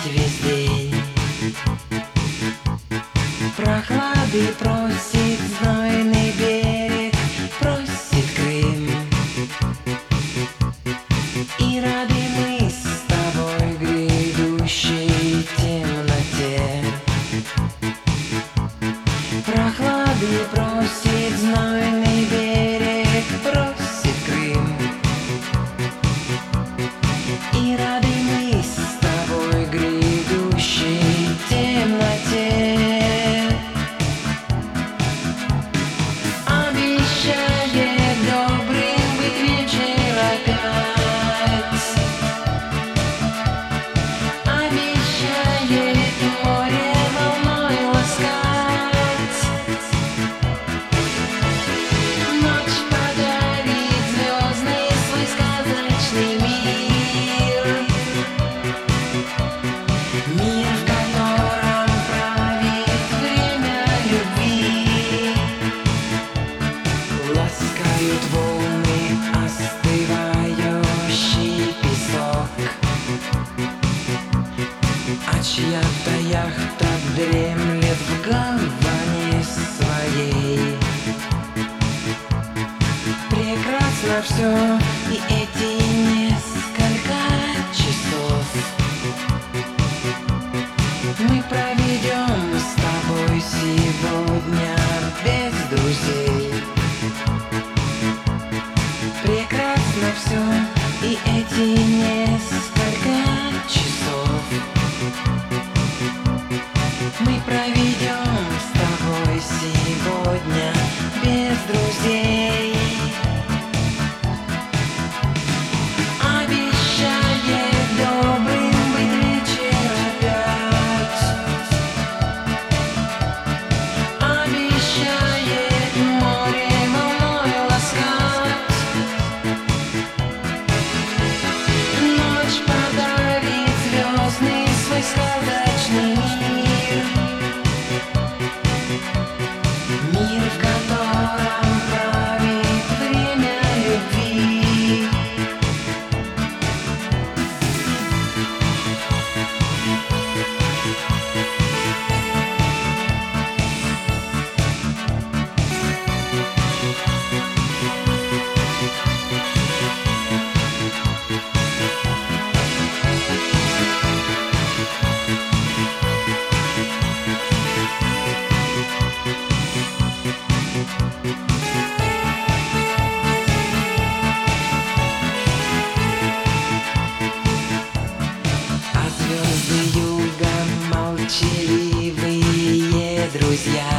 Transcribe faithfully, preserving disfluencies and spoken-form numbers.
жить весь день. Прохлады просит знойный берег, просит Крым. И рады мы с тобой грядущей темноте. Прохлады просит знойный берег, просит Крым. И рады мы с тобой грядущей темноте. Обещает добрым быть вечер опять. Обещает море волной ласкать. Ночь подарит звездный свой сказочный мир. Мир, в котором правит время любви. Ласкают волны остывающий песок, а чья-то яхта дремлет в гавани своей. Прекрасно все, и эти несколько часов мы проведем с тобой сегодня без друзей. Прекрасно все, и эти несколько часов мы проведем с тобой сегодня без друзей. Обещает добрым быть вечер опять. Обещает море волной ласкать. Ночь подарит звездный свой сказочный мир. Мир, в котором правит время любви. А звезды юга молчаливые друзья.